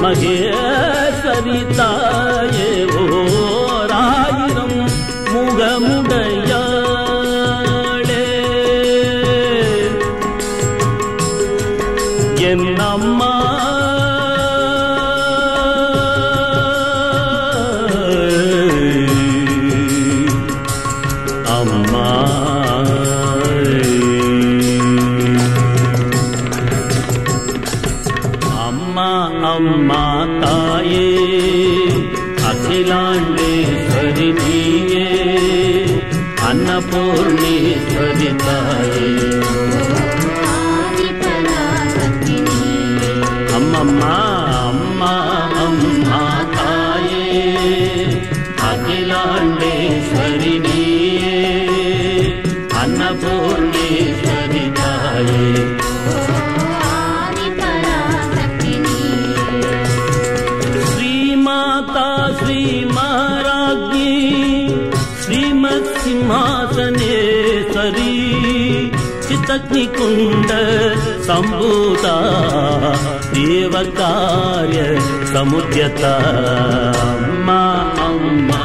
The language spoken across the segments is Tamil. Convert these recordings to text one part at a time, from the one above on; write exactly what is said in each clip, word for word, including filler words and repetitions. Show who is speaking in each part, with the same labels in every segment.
Speaker 1: மகேஸ்வரி தாயே ஓராயிரம் முகமுடையாளே என் அம்மா அம்மா அம்மா அம்மா தாயே அகிலாண்டேஸ்வரி நீயே அன்னபூர்ணேஸ்வரி தாயே அம்மம்மா அம்மா அம்மா தாயே அகிலாண்டேஸ்வரி நீயே அன்னபூர்ணேஸ்வரி தாயே श्रीमाराज्ञी श्रीमत्सिंहासनेश्वरी चित्तग्निकुण्ड सम्भूता देवकार्य समुद्यता अम्मा अम्मा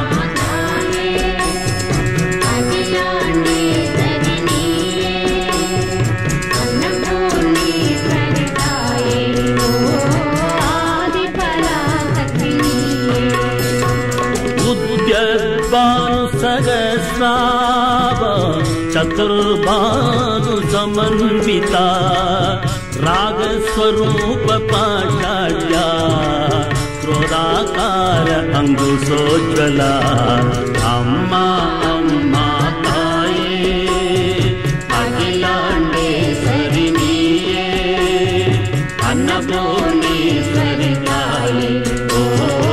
Speaker 1: सहस्राव चतुर्बाहु समन्विता रागस्वरूप पाषाढ्या क्रोधाकार अंकुशोज्ज्वला अम्मा अम्मा ताये अखिलांडेश्वरी नीये अन्नपूर्णेश्वरी ताये ओ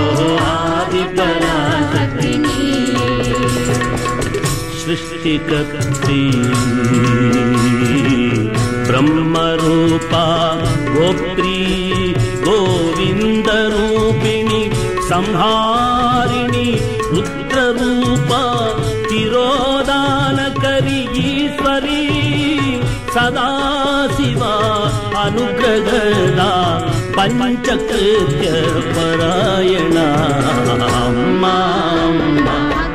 Speaker 1: आदिपराशक्ति सृष्टिकर्त्री ब्रह्मरूपा गोत्री गोविन्दरूपिणी संहारिणी रुद्ररूपा तिरोदानकरी ईश्वरी सदाशिवा अनुग्रहदा पंचकृत्य परायणा अम्मा अम्मा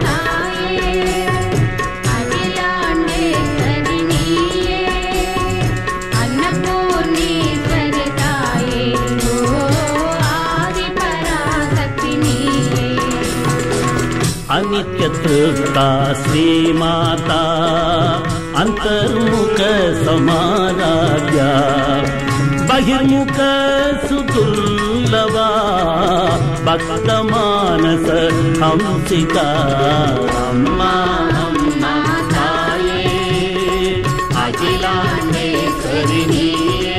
Speaker 1: अनित्यतृप्ता श्रीमाता अंतर्मुख समाराध्या बहिर्मुख सुदुर्लभा भक्तमानस हंसिका अम्मा अम्मा ताये अखिलांडेश्वरी नीये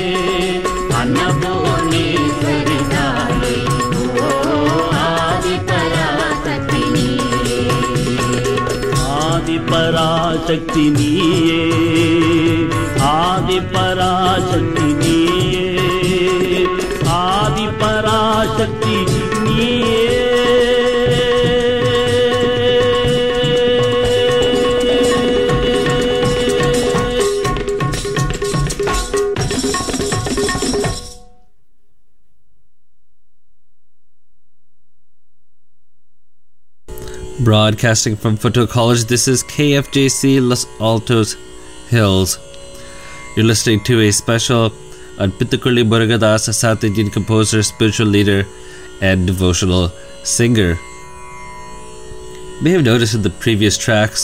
Speaker 1: अन्नपूर्णेश्वरी ताये ओ Adi Parashakti नीये Adi Parashakti नीये Adi Parashakti नीये
Speaker 2: Broadcasting from Foothill College, this is K F J C Los Altos Hills. You're listening to a special on Pithukulli Murugadas, a South Indian composer, spiritual leader, and devotional singer. You may have noticed in the previous tracks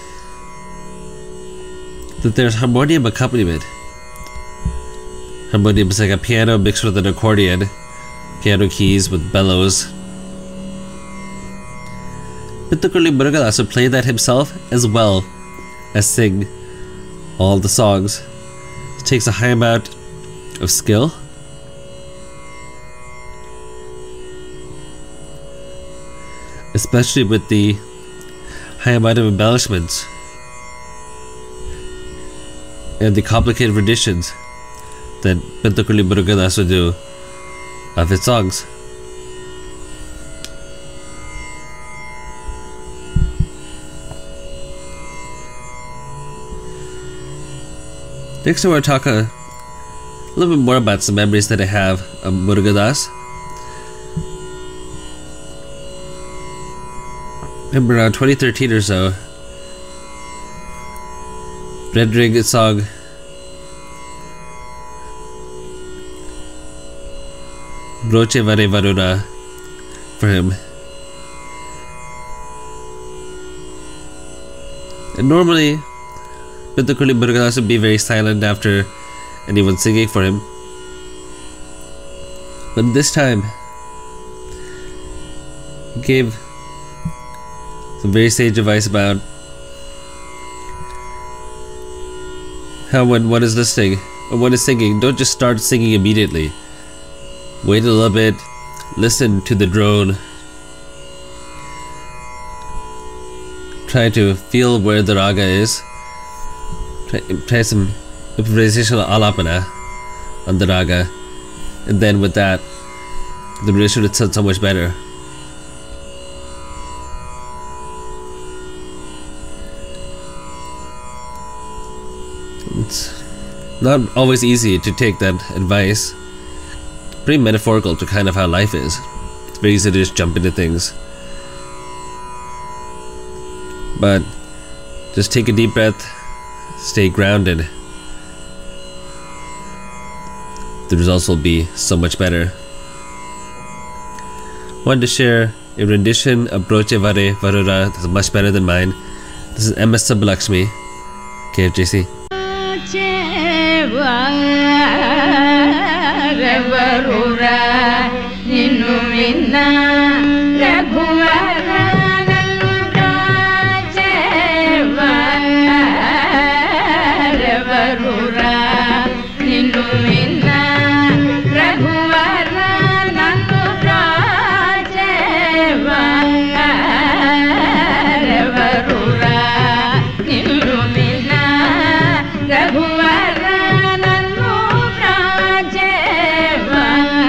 Speaker 2: that there's harmonium accompaniment. Harmonium is like a piano mixed with an accordion, piano keys with bellows. Pithukulli Murugadas would play that himself as well as sing all the songs. It takes a high amount of skill, especially with the high amount of embellishments and the complicated renditions that Pithukulli Murugadas would do of his songs. Next I want to talk a little bit more about some memories that I have of Murugadas. remember around twenty thirteen or so, rendering a song Broche Vare Varuna for him. And normally, Pithukuli Murugadas would be very silent after anyone singing for him. But this time, he gave some very sage advice about how when one is listening, or one is singing, don't just start singing immediately. Wait a little bit, listen to the drone, try to feel where the raga is, try, try some improvisational alapana on the raga, and then with that, the musician would sound so much better. It's not always easy to take that advice. Pretty metaphorical to kind of how life is. It's very easy to just jump into things. But just take a deep breath, stay grounded. The results will be so much better. Wanted to share a rendition of Broche Vare Varuna that's much better than mine. This is M S Subbulakshmi, K F J C.
Speaker 3: Raghuvar Nanu Rajeva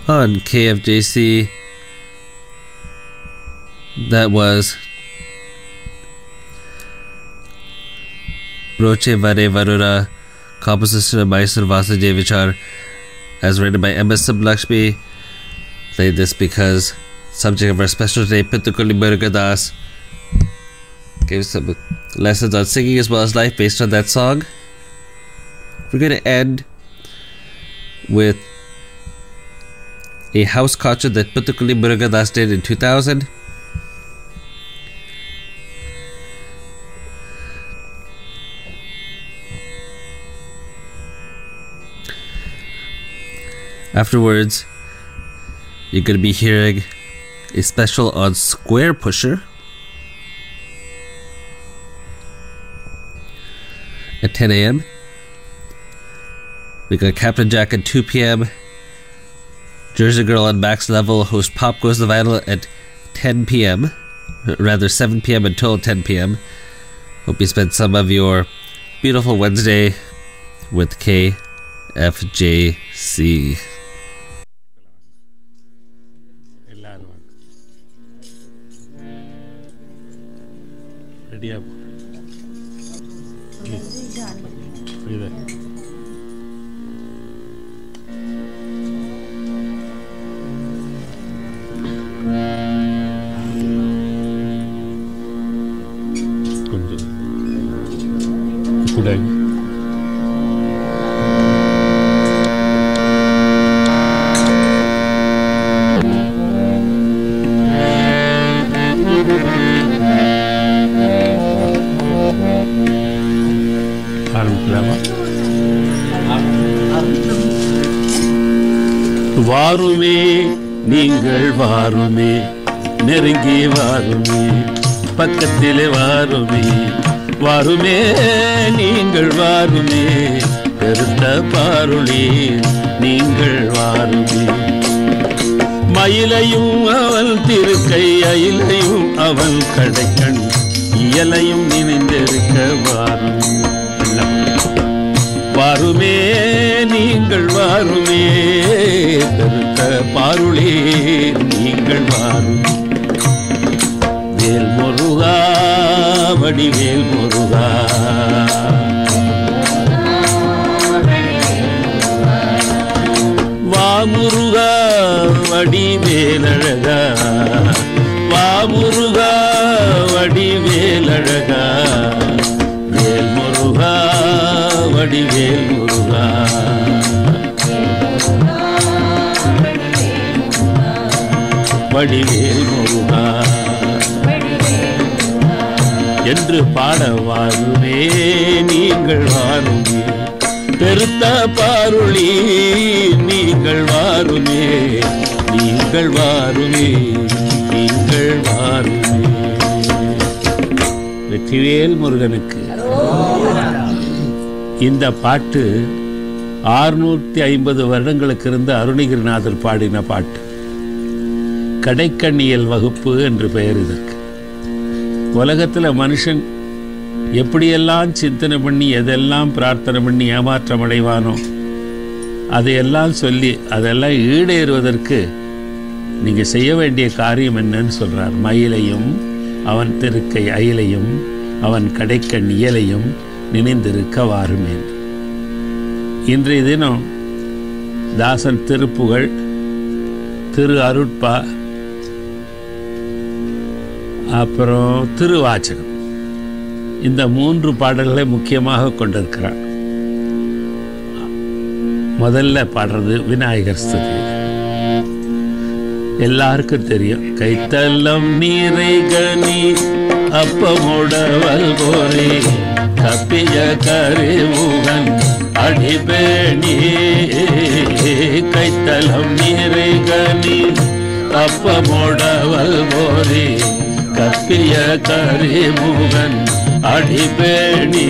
Speaker 2: on K F J C. That was Roche Vare Varura, composition of Mysore Vasudevichar, as written by M S Sublakshmi. Played this because subject of our special today, Pittukuli Murugadas, gave some lessons on singing as well as life based on that song. We're going to end with a house concert that Pittukuli Murugadas did in two thousand. Afterwards, you're going to be hearing a special on Square Pusher at ten a.m. We got Captain Jack at two p.m. Jersey Girl on Max Level host Pop Goes the Vinyl at ten p.m. Rather seven p.m. until ten p.m. Hope you spend some of your beautiful Wednesday with K F J C.
Speaker 1: வாருமே நீங்கள் வாருமே நெருங்கி வாருமே பக்கத்திலே வாருமே வாருமே நீங்கள் வாருமே பெருத்த பாருளி நீங்கள் வாருமே மயிலையும் அவன் திருக்கை அயிலையும் அவன் கடைக்கண் இயலையும் நினைந்திருக்க வாருமே வாருமே நீங்கள் வாருமே பெருத்த பாருளே நீங்கள் வாருமே வேல் முருகா வடிவேல் முருகா வா முருகா வடிவேலழகா வா முருகா வடிவேலழகா வேல் முருகா வடிவேல் முருகா வடிவேல் முருகா என்று பாட வாருமே நீங்கள் வாருமே பெருத்த பாருளி நீங்கள் வாருமே நீங்கள் வாருமே நீங்கள் வாருமே. வெற்றிவேல் முருகனுக்கு. இந்த பாட்டு ஆறுநூற்றி ஐம்பது வருடங்களுக்கு இருந்த அருணகிரிநாதர் பாடின பாட்டு. கடைக்கண்ணியல் வகுப்பு என்று பெயர் இதற்கு. உலகத்தில் மனுஷன் எப்படியெல்லாம் சிந்தனை பண்ணி எதெல்லாம் பிரார்த்தனை பண்ணி ஏமாற்றம் அடைவானோ அதையெல்லாம் சொல்லி அதெல்லாம் ஈடேறுவதற்கு நீங்கள் செய்ய வேண்டிய காரியம் என்னன்னு சொல்கிறார். மயிலையும் அவன் திருக்கை அயிலையும் அவன் கடைக்கண் இயலையும் நினைந்திருக்க வாருமே. இன்றைய தினம் தாசன் திருப்புகழ், திரு அருட்பா, அப்புறம் திருவாச்சகம், இந்த மூன்று பாடல்களை முக்கியமாக கொண்டிருக்கிறார். முதல்ல பாடுறது விநாயகர் ஸ்துதி. எல்லாருக்கும் தெரியும். கைத்தல்லம் நீரை கனி அப்பமுடவல் போரே கப்பிய கரிமுகன் அடிபேணி. கைத்தலம் நீரை கனி அப்பமுடவல் போரே கப்பிய கரிமுகன் அடிபேணி.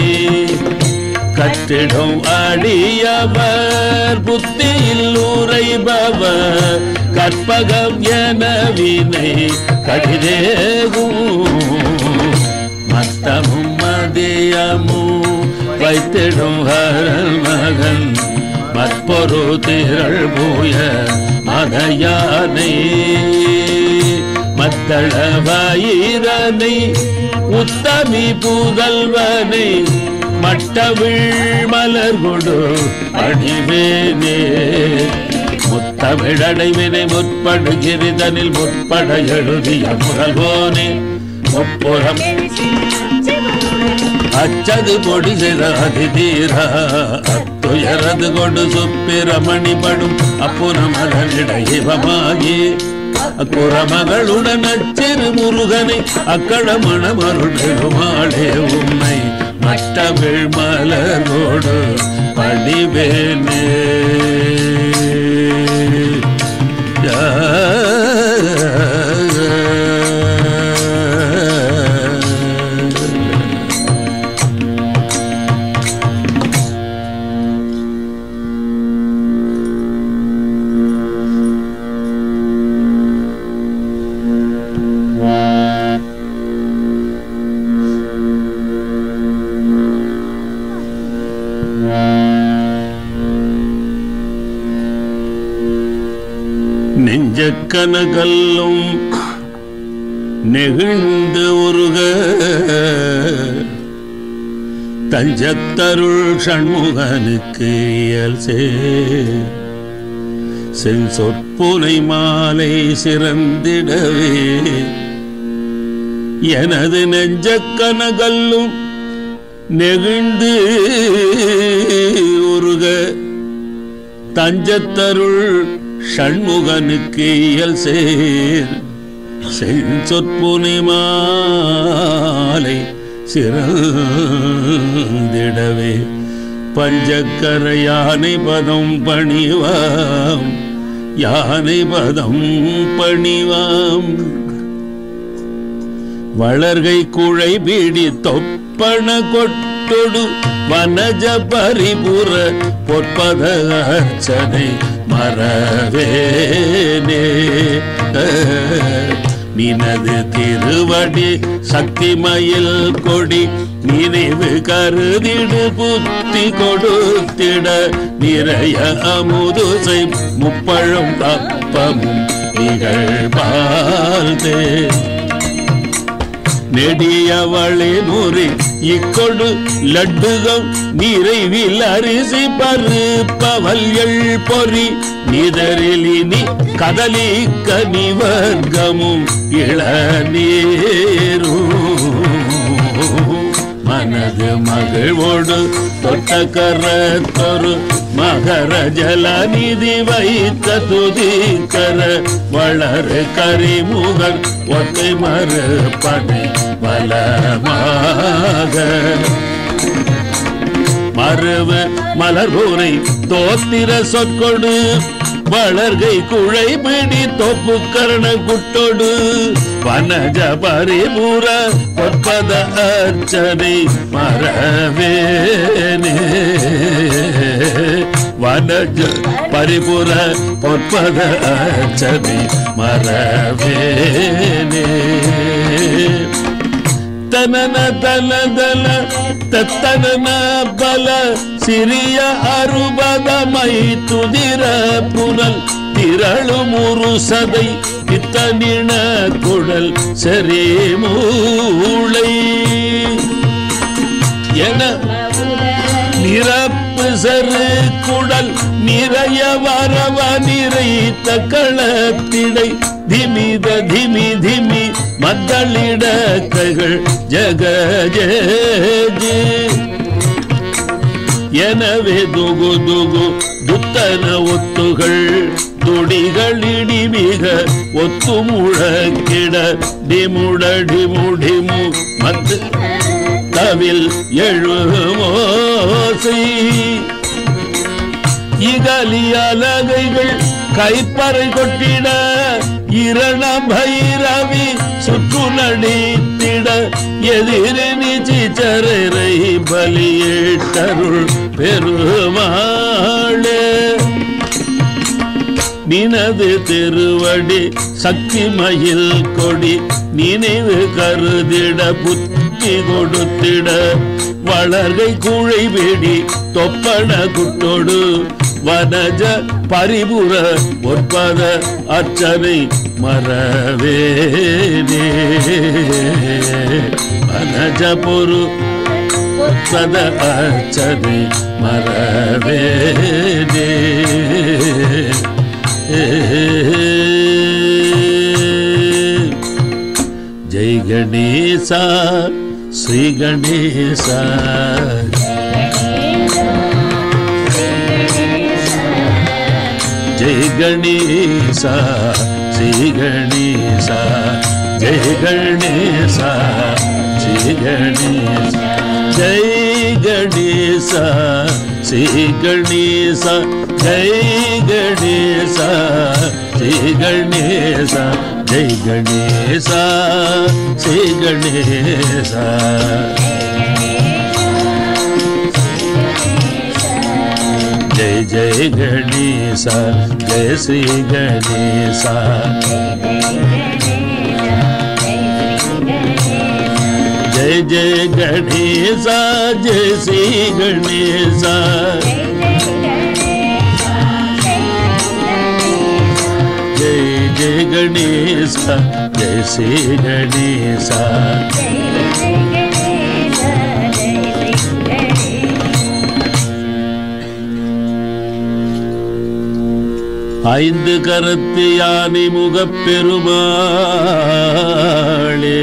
Speaker 1: கட்டிடும் அடியவர் புத்தியில் உரைபவர் கற்பகம் என வினை கடிதேகும். மத்தமும் மதியமும் வைத்திடும் ஹரல் மகன் மற்பொரு திரள் பூய மதயானை மத்தள வயிரனை உத்தமி புதல்வனை மட்டவிழ் மலர் கொடு அடிவேனே முத்தமிழடைவினை முற்படுகிறிதனில் முற்பட எழுதிய புகழ்வோனே முப்புறம் அச்சது பொடி செய்த அதிதீர அத்துயரது கொண்டு சுப்பிரமணிபடும் அப்புறமகனிடையமாகி அக்குறமகளுடன் அச்சிறு முருகனை அக்கடமணமருள் பெருமாளே உன்னை மட்டவிழ் மலரோடு படிவேனே நெஞ்சக்கனகல்லும் நெகிழ்ந்து உருக தஞ்சத்தருள் சண்முகனுக்கு இயல் செஞ்சொற்புனை மாலை சிறந்திடவே எனது நெஞ்சக்கனகல்லும் நெகிழ்ந்து உருக தஞ்சத்தருள் ஷண்முகனுக்கு இயல் சேர் செஞ்சொற்புனை மாலை சிறந்திடவே பஞ்சக்கர யானை பதம் பணிவாம் யானை பதம் பணிவாம் வளர்கை குழை பீடி தொப்பன கொட்டொடு வனஜ பரிபுர பொற்பத அர்ச்சனை மறவேனே நினது திருவடி சக்திமயில் கொடி நினைவு கருதிடு புத்தி கொடுத்திட நிறைய அமுதுசை முப்பழம் தப்பமும் நிகழ்பால்தே நெடியவளே நூறி இக்கொடு லட்டுகம் நிறைவில் அரிசி பருப்பவல் எள் பொறி நிதரிலினி கதலி கனிவர்க்கமும் இளநீரும் மனது மகிழ்வோடு தொட்டக்கரத்தொரு மகர ஜலநிதி வைத்த துதிக்கர வளரு கரிமுகன் ஒத்தை மறுபடை பலமாக மறுவு மலர்பூரை தோத்திர சொற்கொடு வளர்கை குழை பிடி தொப்பு கரண குட்டோடு வனஜ பரிபுர பொற்பத அர்ச்சனை மறவேனே வனஜ பரிபுர பொற்பத அர்ச்சனை மறவேனே தனன தனதல தத்தன பல சிறிய அறுபதமை துதிர புனல் திரளு முரு சதை இத்தனின குடல் சரி மூளை என நிரப்பு சரு குடல் நிறைய வரவ நிறைத்த களத்திடை திமித திமி திமி மத்தளிட கைகள் ஜக ஜே எனவே துகு துகு துத்தன ஒத்துகள் துடிகளிடி மிக ஒத்து முழக்கிட டிமுடடி முடிமு மத்து தவில் எழுமோசை இகலி அலகைகள் கைப்பறை கொட்டிட இரண பைரவி சுற்று நடித்திட எதிரி நிச்சிச்சரை பலியேட்டருள் பெருமாளே நினது திருவடி சக்தி மயில் கொடி நினைவு கருதிட புத்தி கொடுத்திட வளர்கை கூழை வேடி தொப்பன குட்டோடு வனஜ பரிபுர ஒற்பத அர்ச்சனை மறவேனே வனஜ பொரு ஒற்பத அர்ச்சனை மறவேனே ஜெய் கணேசா ஸ்ரீ கணேசா ஜெய் கணேசா ஸ்ரீ கணேசா ஜெய் கணேசா ஸ்ரீ கணேசா ஜெய் கணேசா ஸ்ரீ கணேசா ஜெய் கணேசா ஸ்ரீ கணேசா ஜெய் கணேசா ஸ்ரீ கணேசா जय जय गणेशा जय श्री गणेशा जय जय गणेशा जय श्री गणेशा जय जय गणेशा जय श्री गणेशा ஐந்து கரத்து யானை முகப் பெருமாளே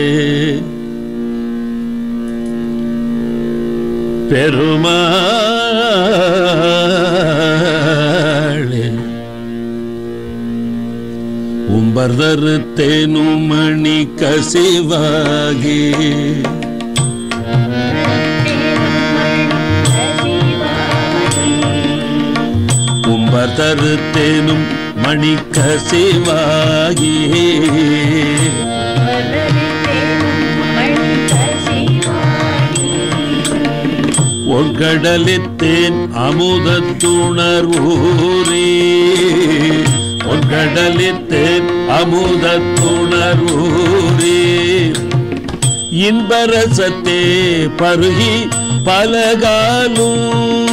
Speaker 1: பெருமாளே உம்பர்தரு தேனும் மணி கசிவாகி தருத்தேனும் மணிக்க சிவாகி ஒன்கடலித்தேன் அமுதத்துணர்வூரே ஒன்கடலித்தேன் அமுதத்துணர்வூரே இன்பரசத்தே பருகி பலகாலும்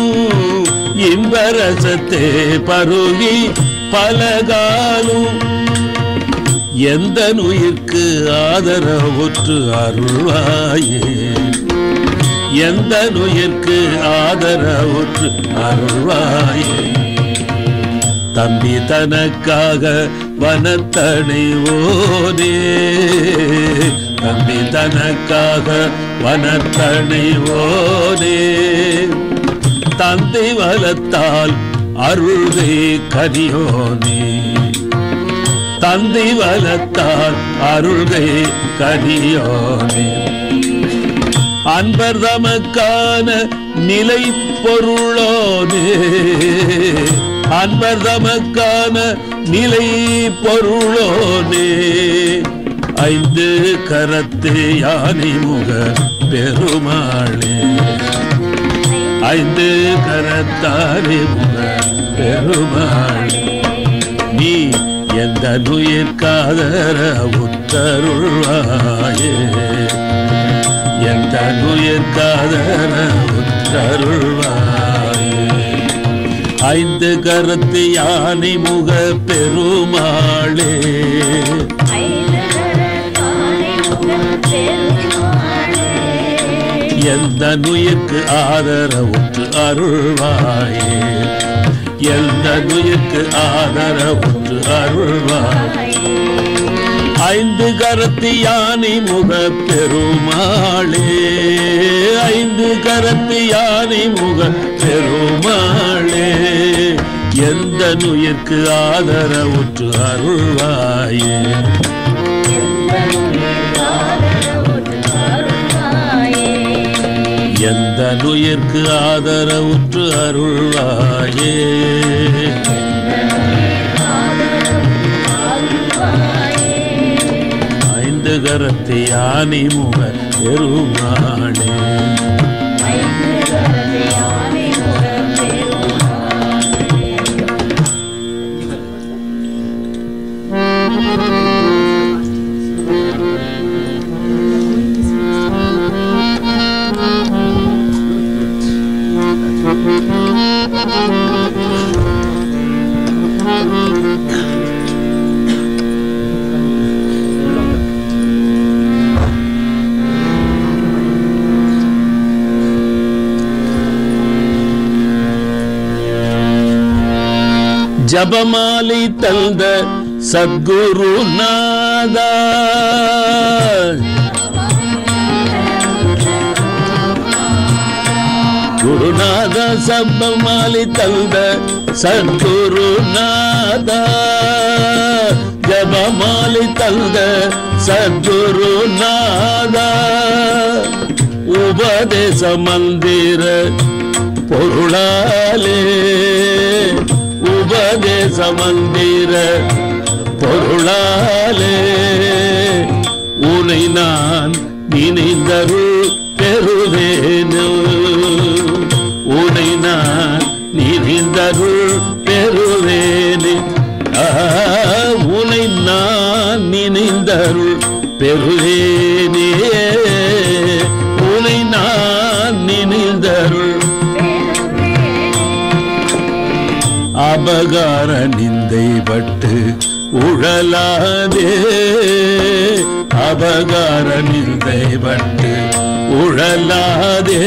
Speaker 1: இன்பரசத்தே பருகி பலகாலும் எந்த நுயிர்க்கு ஆதரவுற்று அருள்வாயே எந்த நுயிர்க்கு ஆதரவுற்று அருள்வாயே தம்பி தனக்காக வனத்தணைவோனே தம்பி தனக்காக வனத்தணைவோனே தந்தை வலத்தால் அருள்கை கனியோனே தந்தை வலத்தால் அருள்கை கனியோனே அன்பர் தமக்கான நிலை பொருளோனே அன்பர் தமக்கான நிலை பொருளோனே ஐந்து கரத்து யானை முக பெருமாளே ஐந்து கரத்தானே முக பெருமாளே நீ எந்த நுயிர்காதர உத்தருள்வாயே எந்த நுயிர்காதர உத்தருள்வாயே ஐந்து கரத்து யானை முக பெருமாளே எந்த நுயிர்க்கு ஆதரவுற்று அருள்வாயே எந்த நுயிர்க்கு ஆதரவுற்று அருள்வாயே ஐந்து கரத்து யானை முக பெருமாளே ஐந்து கரத்து யானை முக பெருமாளே எந்த நுயிர்க்கு ஆதரவுற்று அருள்வாயே எந்த நுயிர்க்கு ஆதரவுற்று அருள்வாயே ஐந்து கரத்து யானை முக பெருமாளே ஜபமாலை தந்த சத்குருநாதா குருநாத ஜபமாலை தந்த சத்குருநாதா ஜபமாலை தந்த சத்குருநாதா உபதேச மந்திர பொருளாலே உபதேச மந்திர பொருளாலே உனை நான் நினைந்தருள் பெறுவேனோ உனை நான் நினைந்தருள் பெறுவேனே உனை நான் நினைந்தருள் பெறுவேனே உனை நான் நினைந்தருள் அபகார நிந்தை பட்டு உழலாதே அபகார நிந்தை பட்டு உழலாதே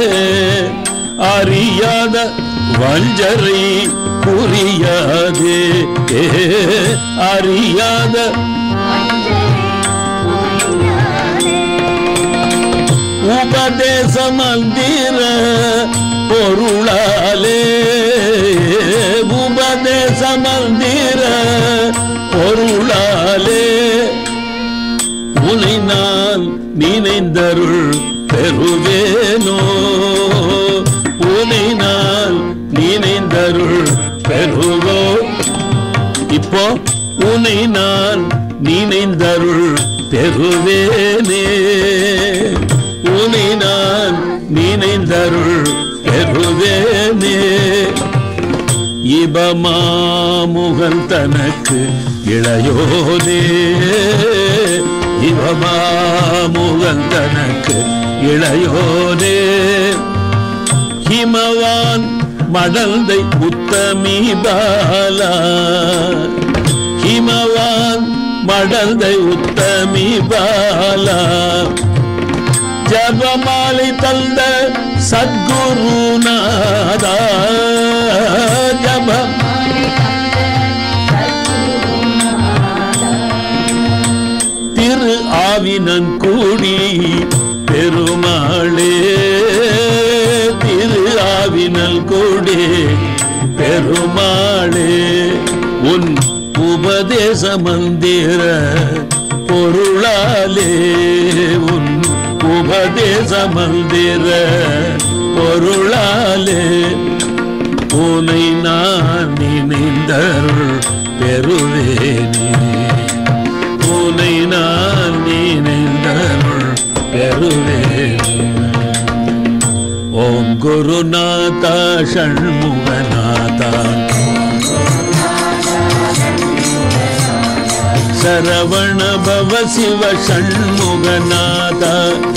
Speaker 1: அறியாத வஞ்சரை புரியாதே அறியாத உபதேச மந்திர பொருளாலே உபதேச மந்திர பொருளாலே உனை நான் நினைந்தருள் பெறுவேனோ உனை நான் நினைந்தருள் பெறுவோ இப்போ உனை நான் நினைந்தருள் பெறுவேனே உனை நான் நினைந்தருள் பெறுவேனே இபமாமுகன் தனக்கு இளையோனே இபமாமுகன் தனக்கு இளையோனே ஹிமவான் மடந்தை உத்தமி பாலா ஹிமவான் மடந்தை உத்தமி பாலா ஜபமாலை தந்த சத்குருநாதா ஜப திரு ஆவினன் கூடி பெருமாளே திரு ஆவினல் கூடி பெருமாளே உன் உபதேச மந்திர பொருளாலே உன் உபதேச மந்திர பொருளாலே உனை நான் நினைந்தருள் பெறுவேனே உனை நான் நினைந்தருள் பெறுவேனே ஓம் குருநாதா ஷண்முகநாதா சரவண பவ சிவ ஷண்முகநாதா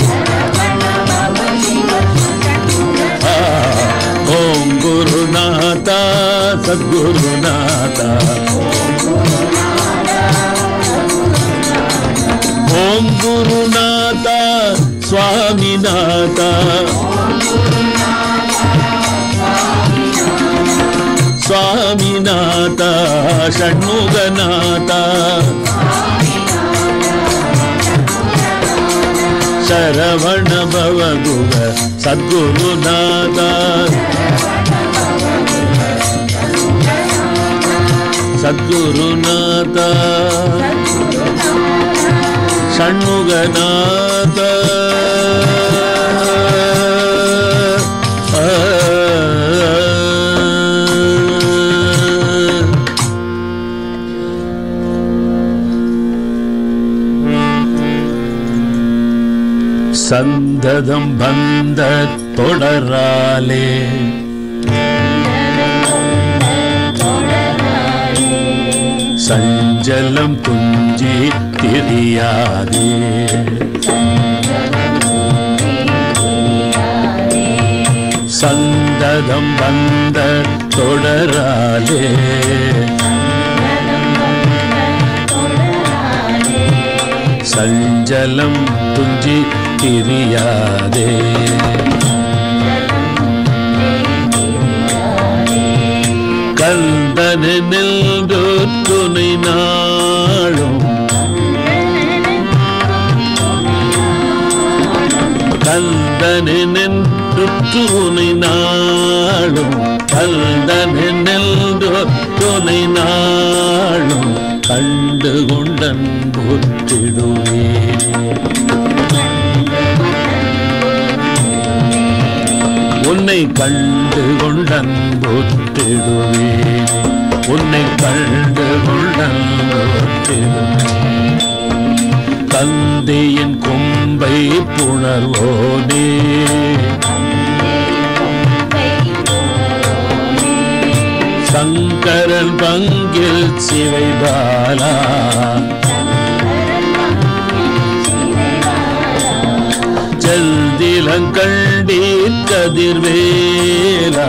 Speaker 1: ஓம் குருநாதா சத்குருநாதா ஓம் குருநாதா சுவாமிநாதா சுவாமிநாதா ஷண்முகநாதா சரவண பவ குக சத்குருநாதா சத்குருநாதா ஷண்முகநாதா சந்ததம் பந்த தொடராலே சஞ்சலம் துஞ்சி திரியாதே சந்ததம் பந்த தொடராலே சஞ்சலம் துஞ்சி திரியாதே கல் கந்தனென்று துணை நாளும் கந்தனென்று துணை நாளும் கந்தனென்று துணை நாளும் கண்டு கொண்டன் போற்றிடுவே உன்னை கண்டு கொண்டன் போற்றிடுவே உன்னை கண்டு கொண்டன் போற்றிடுவே தந்தையின் கொம்பை புணர்வோனே சங்கரன் பங்கில் சிவைபாலா செல்திலங்கண்டீர் கதிர்வேலா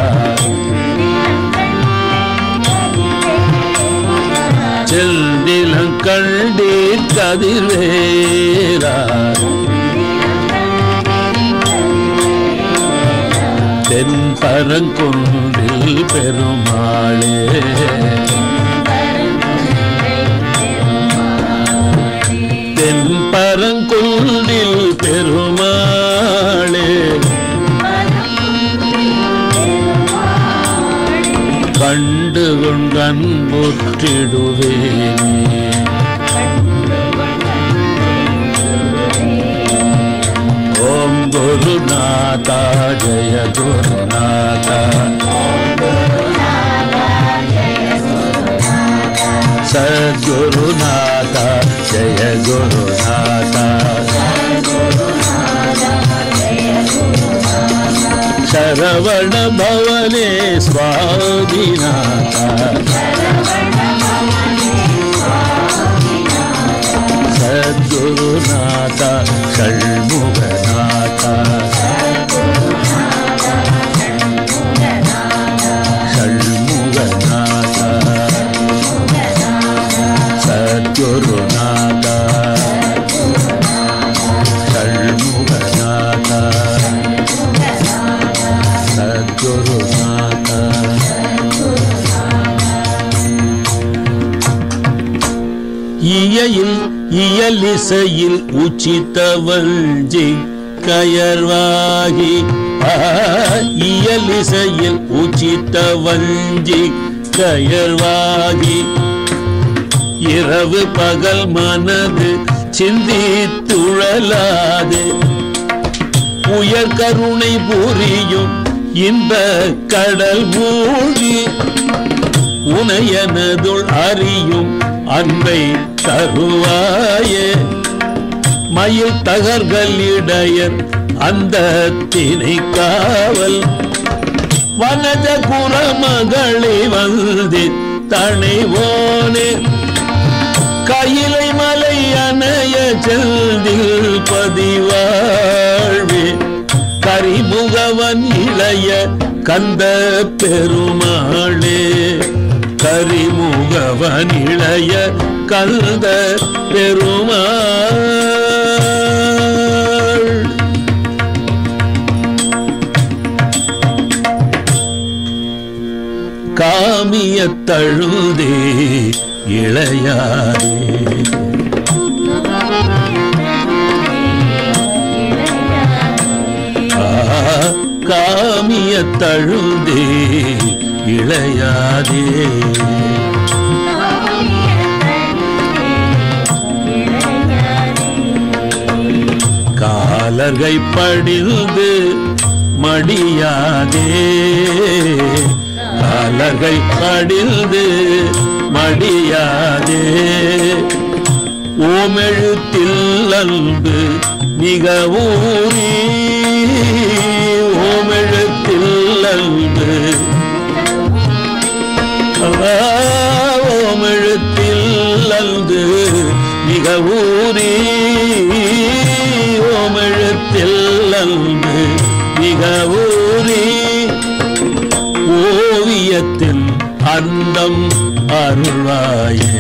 Speaker 1: செல்திலங்கண்டீர் கதிர்வேலா தென்பரங்குன்றில் பெருமாளே தென்பரங்குன்றில் பெருமாளே கண்டு கொண்டன் போற்றிடுவேனே ஓம் குருநாதா ஜய குருநாதா சத்குருநாதா ஜய குருநாதா சரவண பவனே ஸ்வாமிநாதா சத்குருநாதா ஷண்முகநாதா ஷண்முகநாதா சத்குருநாதா ஷண்முகநாதா சத்குருநாதா இயையில் இயலிசையில் உச்சித்தவஞ்சி கயர்வாகி இயலிசையில் உச்சித்தவஞ்சி கயர்வாகி இரவு பகல் மனது சிந்தித்துழலாது உயர் கருணை புரியும் இந்த கடல் மூழ்கி உனையனதுள் அறியும் அன்பை தருவாயே மயில் தகர்கள் இடையர் அந்த திணை காவல் வனஜ குரமகளை வந்து தனைவோனே கையிலை மலை அணைய செல்தில் பதிவாழ்வே கரிமுகவன் இளைய கந்த பெருமாளே கரிமுகவன் இளைய கந்த பெருமாள் காமிய தழுதே இளையாரே காமிய தழுதே இளையாதே காலர்கை படிந்து மடியாதே காலர்கை படிந்து மடியாதே ஓமெழுத்தில் அன்பு மிக ஊறி ஓமெழுத்தில் அன்பு ஓமெழுத்தில் அன்பு மிக ஊறி ஓமெழுத்தில் அன்பு மிக ஊறி ஓவியத்தில் அந்தம் அருள்வாயே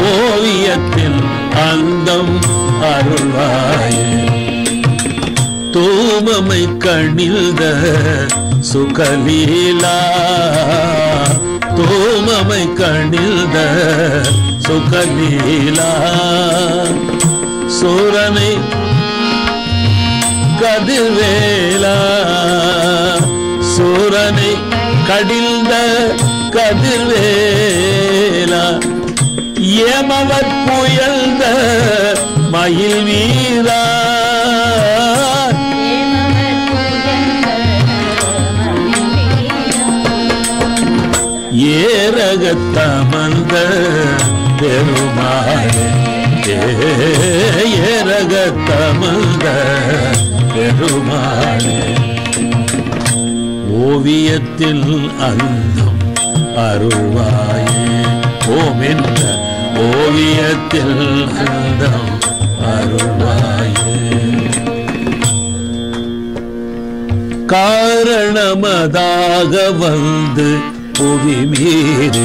Speaker 1: ஓவியத்தில் அந்தம் அருள்வாயே தூமமை கணில்த சுகலீலா தூமமை கணில்த சுகலீலா சூரனை கதிர்வேலா சூரனை கடில்த கதிர்வேலா ஏமவர் புயல்த மயில் வீரா ஏரகத்தமர்ந்த பெருமாளே ஏரகத்தமர்ந்த பெருமாளே ஓவியத்தில் அந்தம் அருள்வாயே ஓம் என்ற ஓவியத்தில் அந்தம் அருள்வாயே காரணமதாக வந்து புவி மீது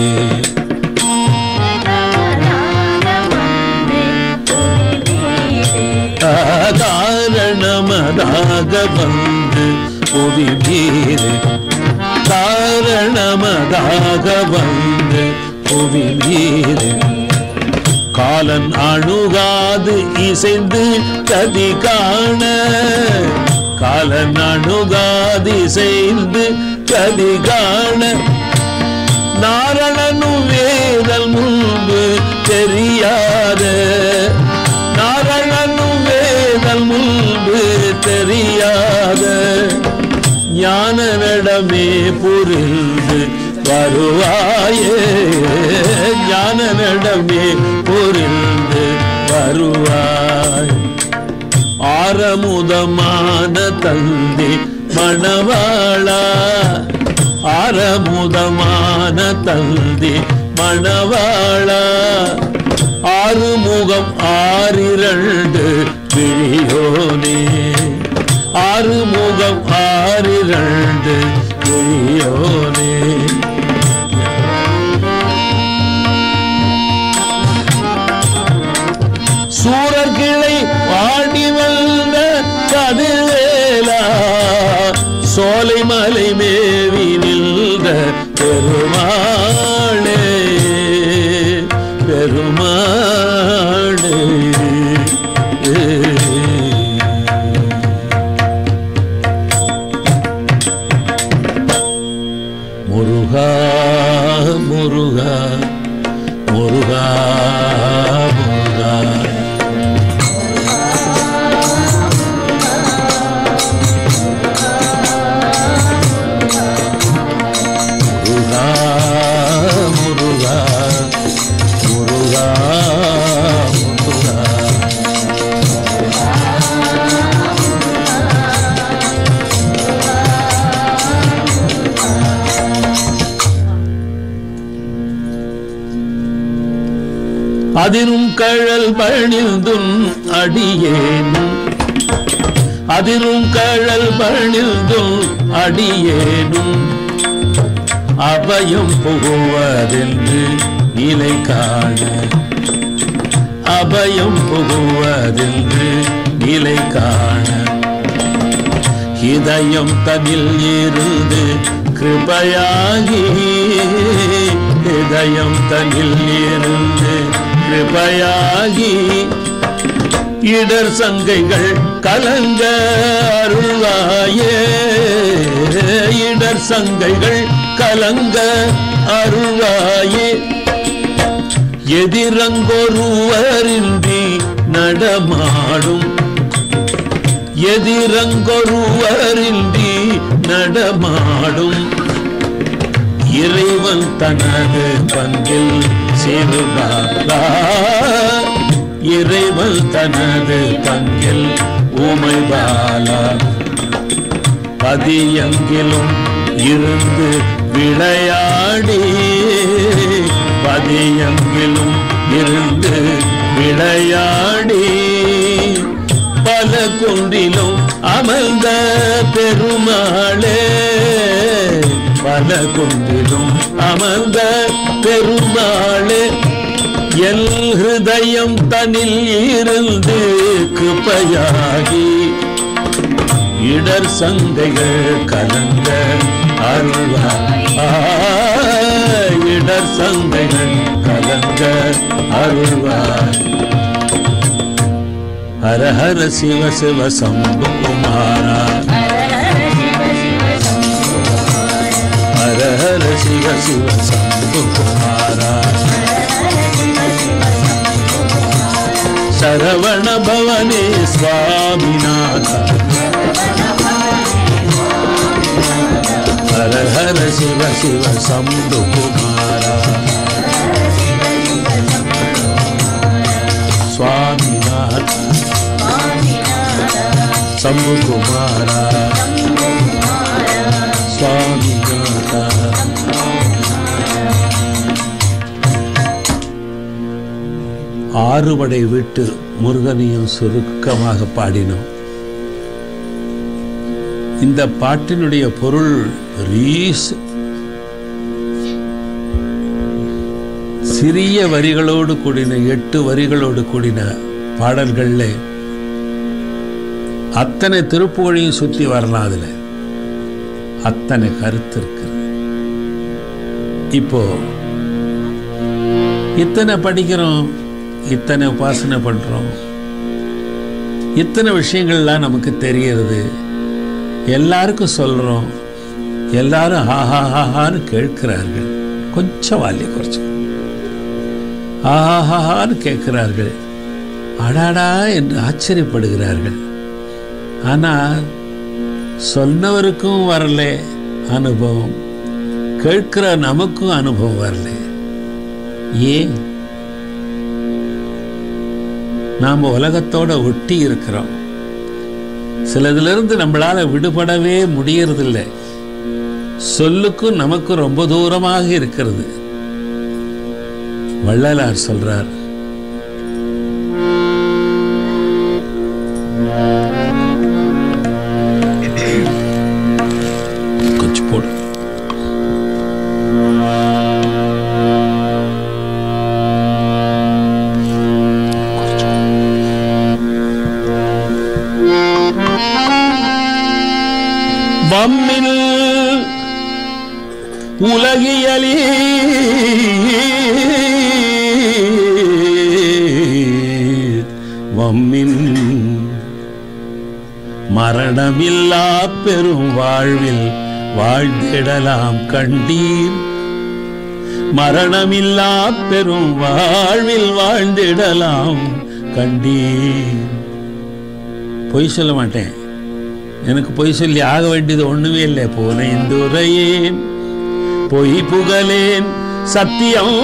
Speaker 1: காரணமதாக வந்து புவி மீது காரணமதாக வந்து புவி மீது காலன் அணுகாது இசைந்து கதி காண காலன் அணுகாது இசைந்து கதி காண நாரணனும் வேதல் முன்பு தெரியாத நாரணனும் வேதல் முன்பு தெரியாத ஞானனிடமே புரிந்து வருவாயே ஞானனிடமே புரிந்து வருவாய் ஆரமுதமான தந்தி மணவாளா ஆரமுதமான தந்தி மணவாளா ஆறுமுகம் ஆறிரண்டு விழியோனே ஆறுமுகம் ஆறிரண்டு விழியோனே சூரர் கிளை வாடி வந்த கதிர்வேலா சோலை மலை மேவி நின்ற பெருமாளே பெருமாளே முருகா முருகா முருகா முருகா முருகா முருகா முருகா அதிரும் கழல் பணிந்தும் அடியேனும் அதிரும் கழல் பணிந்தும் அடியேனும் அபயம் புகுவதென்று நிலை காண அபயம் புகுவதென்று நிலை காண இதயம் தனில் இருந்து கிருபையாகி இதயம் தனில் இருந்து கிருபையாகி இடர் சங்கைகள் கலங்க அருள்வாயே இடர் சங்கைகள் கலங்க அருள்வாயே எதிரங்கொருவரின்றி நடமாடும் எதிரங்கொருவரின்றி நடமாடும் இறைவன் தனது பங்கில் சிறுபாலா இறைவன் தனது பங்கில் ஊமை பாலா பதியங்கிலும் இருந்து விளையாடி பதியங்கிலும் இருந்து விளையாடி பல குன்றிலும் அமர்ந்த பெருமாளே பல குன்றிலும் அமர்ந்த பெருமாளே எல் ஹிருதயம் தனில் இருந்து கிருபையாகி இடர் சந்தைகள் கலங்க அருள்வாய், இடர் சந்தைகள் கலங்க அருள்வாய். ஹர ஹர சிவ சிவ சம்பு குமாரா, ஹர ஹர சிவ சிவ சம்பு குமாரா, சரவண பவனே சுவாமிநாத, ஹர ஹர சிவ சிவ சம்பு குமாரா, சுவாமிநாத சம்பு குமாரா, சுவாமிநாத. ஆறுபடை விட்டு முருகனையும் சுருக்கமாக பாடினோம். இந்த பாட்டினுடைய பொருள் ரீஸ் சிறிய வரிகளோடு கூடின எட்டு வரிகளோடு கூடின பாடல்கள்ல அத்தனை திருப்புகழையும் சுற்றி வரலாம். அதுல அத்தனை கருத்து இருக்கு. இப்போ இத்தனை படிக்கிறோம், இத்தனை உபாசனை பண்றோம், இத்தனை விஷயங்கள்லாம் நமக்கு தெரியறது, எல்லாருக்கும் சொல்றோம், எல்லாரும் ஆஹா ஆஹான்னு கேட்கிறார்கள். கொஞ்சம் வாலிய குறைச்சு ஆஹாஹான்னு கேட்கிறார்கள், அடாடா என்று ஆச்சரியப்படுகிறார்கள். ஆனால் சொன்னவருக்கும் வரல அனுபவம், கேட்கிற நமக்கும் அனுபவம் வரல. ஏன்? நாம் உலகத்தோட ஒட்டி இருக்கிறோம். சிலதிலிருந்து நம்மளால விடுபடவே முடியறதில்லை. சொல்லுக்கும் நமக்கும் ரொம்ப தூரமாக இருக்கிறது. வள்ளலார் சொல்றார், கொஞ்சம் போடு. வம்மில் உலகியலி வம்மின் மரணமில்லா பெரும் வாழ்வில் வாழ்ந்திடலாம் கண்டீர், மரணமில்லா பெரும் வாழ்வில் வாழ்ந்திடலாம் கண்டீர். பொய் சொல்ல மாட்டேன், எனக்கு பொய் சொல்லி ஆக வேண்டியது ஒண்ணுமே இல்லை. போனேந்துரையேன் பொய் புகழேன் சத்தியம்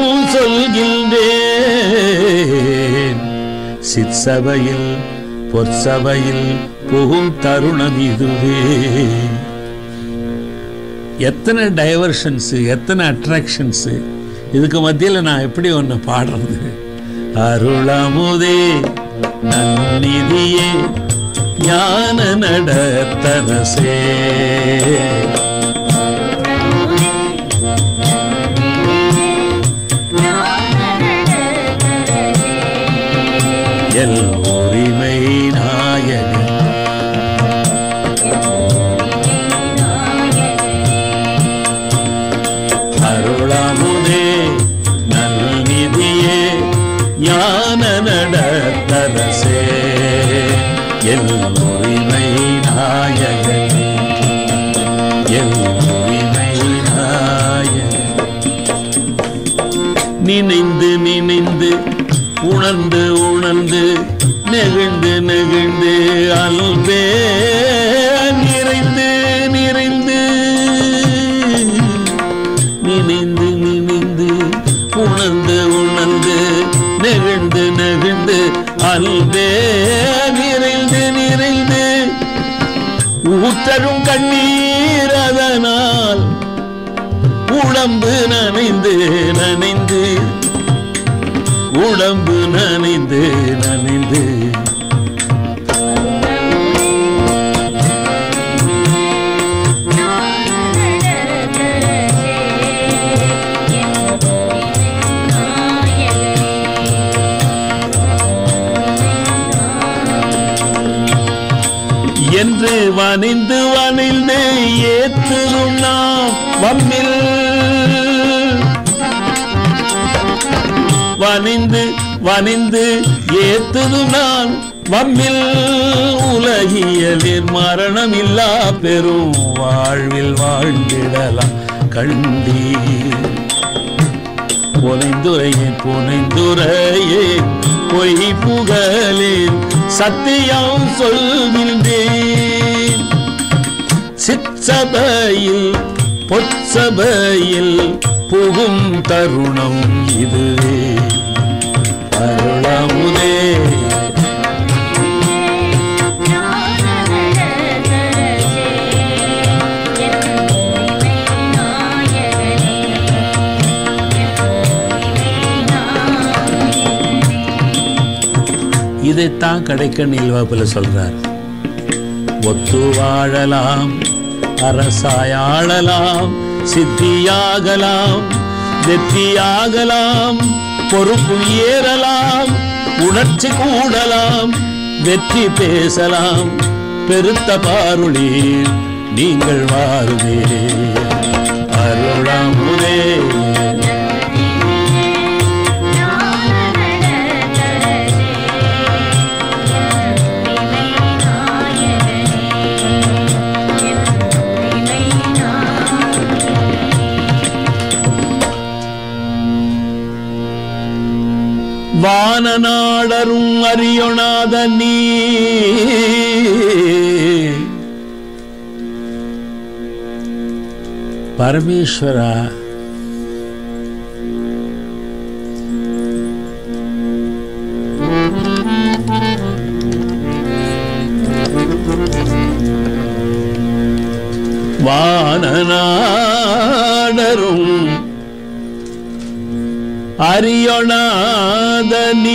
Speaker 1: சொல்கின்றேன், சிற்சபையில் பொற்சபையில் புகும் தருணம் இதுவே. எத்தனை டைவர்ஷன்ஸ், எத்தனை அட்ராக்ஷன்ஸ், இதுக்கு மத்தியில் நான் எப்படி ஒன்று பாடுறது? அருளமுதே நன்னிதியே ஞான நடத்தரசே, எல் உரிமை நாயகன், அருளமுதே நல்நிதியே ஞான நடத்தரசே, எல் உரிமை நாயகன், எல் உரிமை நாயகன். நினைந்து நினைந்து உணர்ந்து உணர்ந்து நெகிழ்ந்து நெகிழ்ந்து அல்பே நிறைந்து நிறைந்து, நினைந்து நினைந்து உணர்ந்து உணர்ந்து நெகிழ்ந்து நெகிழ்ந்து அல்பே நிறைந்து நிறைந்து, ஊற்றரும் கண்ணீர் அதனால் உடம்பு நனைந்து நனைந்து, உடம்பு நனைந்து நனைந்து. என்ற என்று வனிந்து வனிந்து ஏத்துரும் நாம் வம்மில் வனிந்து வனிந்து ஏத்துரும் நான் வம்மில் உலகியலில் மரணம் இல்லா பெரும் வாழ்வில் வாழ்ந்திடலாம் கண்டீர். புனைந்துரையே புனைந்துரையே பொய் புகழேன் சத்தியம் சொல்கின்றேன். சிற்சபையில் பொற்சபையில் புகும் தருணம் இதுவே அருளமுதே. இதைத்தான் கடைக்கண் இல்வாப்புல சொல்றார். ஒத்து வாழலாம், அரசாயாளலாம், சித்தியாகலாம், வெற்றியாகலாம், பொறுப்பு ஏறலாம், உணர்ச்சி கூடலாம், வெற்றி பேசலாம், பெருத்த பாருளீர் நீங்கள் வாருமே அருளமுதே. வானநாடரும் அறியொணாத நீ பரமேஸ்வரா, வானநாடரும் அறியொணாத நீ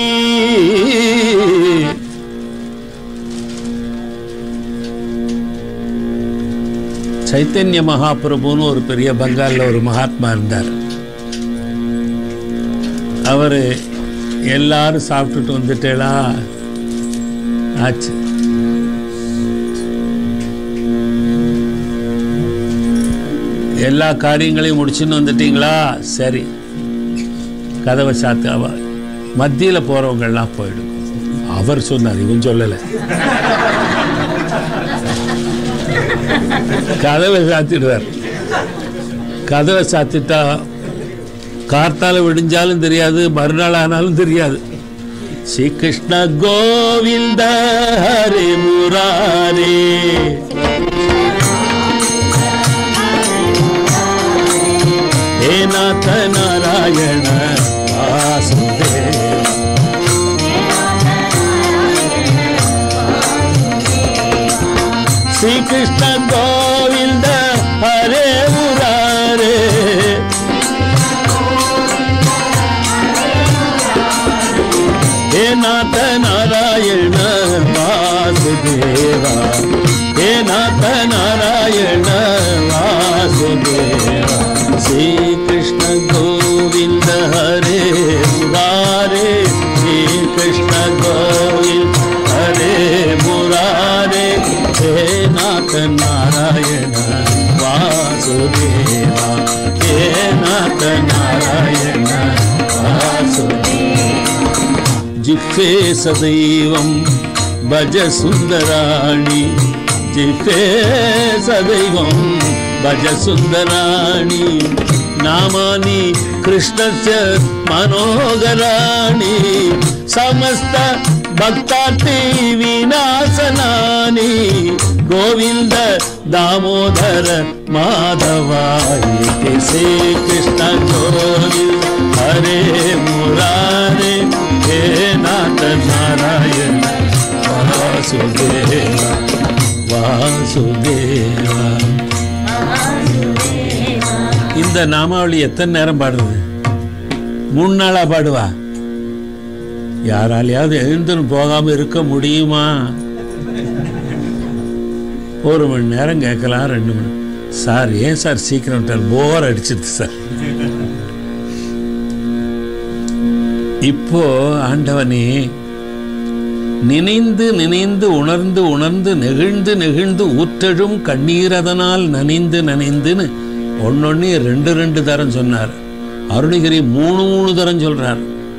Speaker 1: சைத்தன்ய மகாபிரபுன்னு ஒரு பெரிய பங்கால்ல ஒரு மகாத்மா இருந்தார். அவரு எல்லாரும் சாப்பிட்டுட்டு வந்துட்டேளா ஆச்சு. எல்லா காரியங்களையும் முடிச்சுன்னு வந்துட்டீங்களா? சரி, கதவை சாத்து. அவ மத்தியில் போறவங்கெல்லாம் போயிடும். அவர் சொன்னார், இவன் சொல்லலை. கதவை சாத்திடுவார். கதவை சாத்திட்டா கார்த்தால விடிஞ்சாலும் தெரியாது, மறுநாள் ஆனாலும் தெரியாது. ஸ்ரீ கிருஷ்ண கோவிந்த ஹரே முராரே, ஹே நாத நாராயண வாசுதேவ, श्री कृष्ण गोविंद हरे मुरारे, हे नाथ नारायण वासुदेवा, हे नाथ नारायण वासुदेवा, श्री कृष्ण गोविंद हरे मुरारे, श्री कृष्ण गोविंद हरे मुरारे, हे नाथ नारायण वासुदेवा, हे नाथ नारायण वासुदेवा, जिह्वे सदैवं भज सुन्दराणि, जिह्वे सदैवं भज सुन्दराणि, नामानि कृष्णस्य मनोहराणि, समस्त भक्तार्ति विनाशनानि, गोविंद दामोदर माधवाय, श्री कृष्ण गोविंद हरे मुरारे, हे नाथ नारायण वासुदेवा वासुदेवा. இந்த நாமாவளி எத்தனை நேரம் பாடுறது? மூணு நாளா பாடுவா? யாராலையாவது எழுந்துன்னு போகாம இருக்க முடியுமா? ஒரு மணி நேரம் கேட்கலாம், ரெண்டு மணி. சார் ஏன் சார் சீக்கிரம் போர் அடிச்சிருது சார். இப்போ ஆண்டவனே நினைந்து நினைந்து உணர்ந்து உணர்ந்து நெகிழ்ந்து நெகிழ்ந்து ஊற்றழும் கண்ணீரதனால் நனைந்து நனைந்துன்னு ஒன்னொன்னு ரெண்டு ரெண்டு தரம் சொன்னார். அருணகிரி மூணு மூணு தரம் சொல்றார்.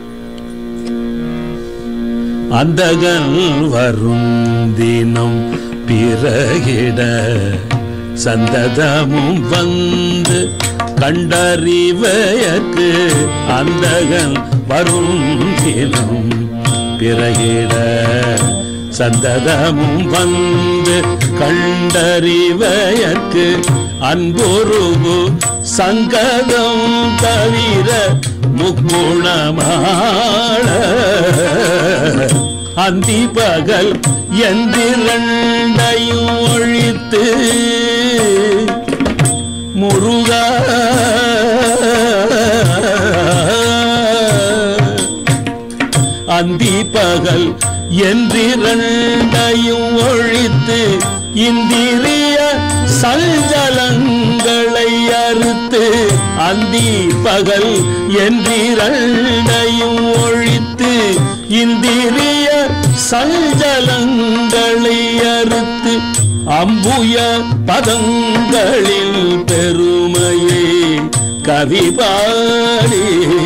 Speaker 1: அந்தகன் வரும் தினம் பிறகிட சந்ததமும் வந்து கண்டறிவையற்கு அந்தகன் வரும் தினம் பிறகிட சந்ததமும் வந்து கண்டறிவையற்கு அன்பொருகு சங்கதம் தவிர முக்குணமாள அந்தி பகல் என்றிரண்டையும் ஒழித்து முருகா அந்தி பகல் என்றிரண்டையும் ஒழித்து இந்திரிய சஞ்சலங்களை அறுத்து அந்தி பகல் என்றிரண்டையும் ஒழித்து இந்திரிய சஞ்சலங்களை அறுத்து அம்புய பதங்களில் பெருமையே கவிபாடி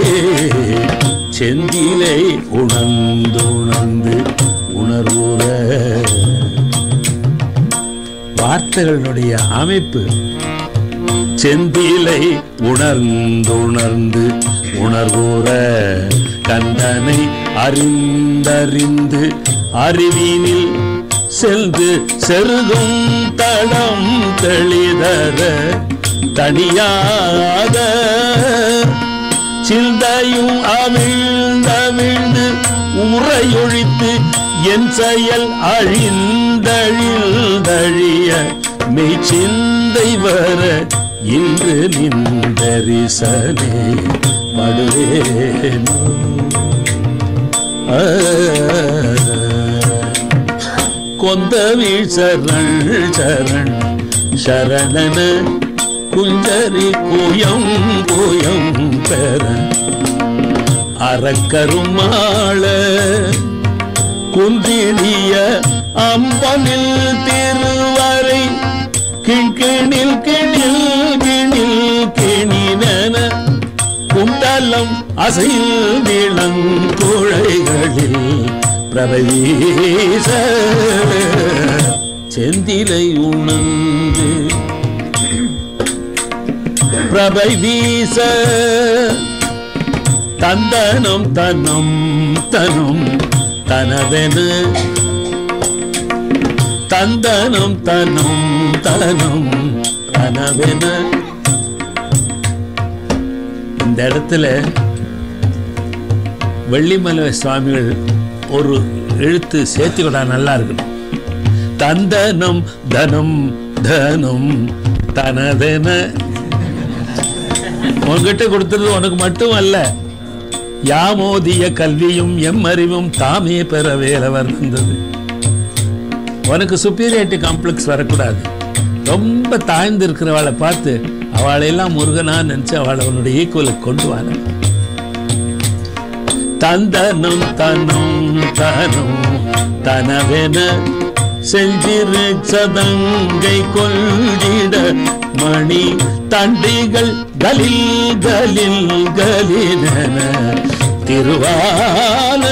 Speaker 1: செந்திலை உணர்ந்துணர்ந்து உணர்வுற. வார்த்தைகளுடைய அமைப்பு செந்திலை உணர்ந்துணர்ந்து உணர்வுற கந்தனை அறிந்தறிந்து அறிவினில் சென்று செருகும் தடம் தெளிதர தனியாத சிந்தையும் அமிழ்ந்தமிழ்ந்து உரையொழித்து என் செயல் அழிந்தழிந்தழிய மெய்ச்சிந்தை வர இன்று நின்றரிசனே படுவேன். கொந்தவிழ் சரண் சரண் சரணன குஞ்சரி குயம் குயம் பெற அறக்கருமாள குந்தினிய அம்பனில் திருவரை கிண்கிணில் கிணில் கிணில் கிணினன குண்டலம் அசையில் விளங்குழைகளில் பிரபவீச செந்திலை உணர்ந்து பிரபை வீச தந்தனம் தனம் தனம் தனவென தந்தனம் தனம் தனம் தனவென. இந்த இடத்துல வெள்ளிமலை சுவாமிகள் ஒரு எழுத்து சேர்த்துக்கொண்டா நல்லா இருக்கணும். தந்தனம் தனம் தனம் தனதென. உன்கிட்ட கொடுத்தது உனக்கு மட்டும் அல்ல, யாமோதிய கல்வியும் எம் அறிவும் தாமே பெற வேலவர் வந்தது. உனக்கு சுப்பீரியாரிட்டி காம்ப்ளெக்ஸ் வரக்கூடாது. ரொம்ப தாழ்ந்து இருக்கிறவளை பார்த்து அவளையெல்லாம் முருகனா நினைச்சு அவளை உன்னுடைய ஈக்குவலுக்கு கொண்டு வர. தந்தனம் தனம் தனம் தனவென செஞ்சிரு சதங்கை கொள்ளிட மணி தண்டிகள் கலில் கலில் கலின திருவான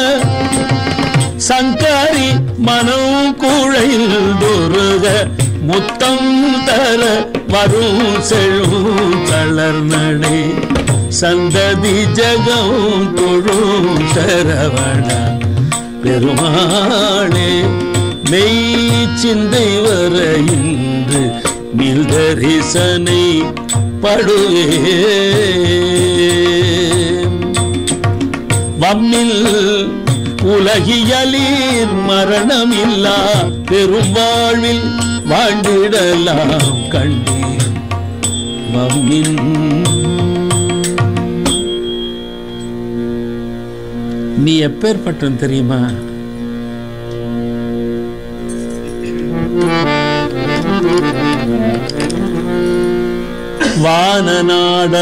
Speaker 1: சங்கரி மனம் குழையில் துருக முத்தம் தர வரும் செழும் தளர்நடை சந்ததி ஜகம் தொழும் சரவண பெருமாளே மெய் சிந்தை வர இன்று நில்தரிசனை படுவே. வம்மில் உலகியலீர் மரணமில்லா பெரும்வாழ்வில் வாழ்ந்திடலாம் கண்டீர். வம்மில் நீ எப்பேற்பட்டவன் தெரியுமா? வானநாட